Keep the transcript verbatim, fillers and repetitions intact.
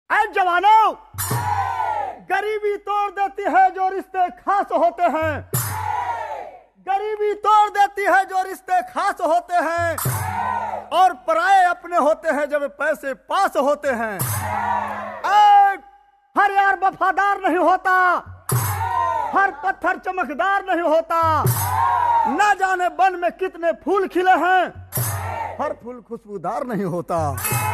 ऐ जवानों, गरीबी तोड़ देती है जो रिश्ते खास होते हैं, गरीबी तोड़ देती है जो रिश्ते खास होते हैं, और पराये अपने होते हैं जब पैसे पास होते हैं। ऐ हर यार वफादार नहीं होता, हर पत्थर चमकदार नहीं होता, ना जाने वन में कितने फूल खिले हैं, हर फूल खुशबूदार नहीं होता।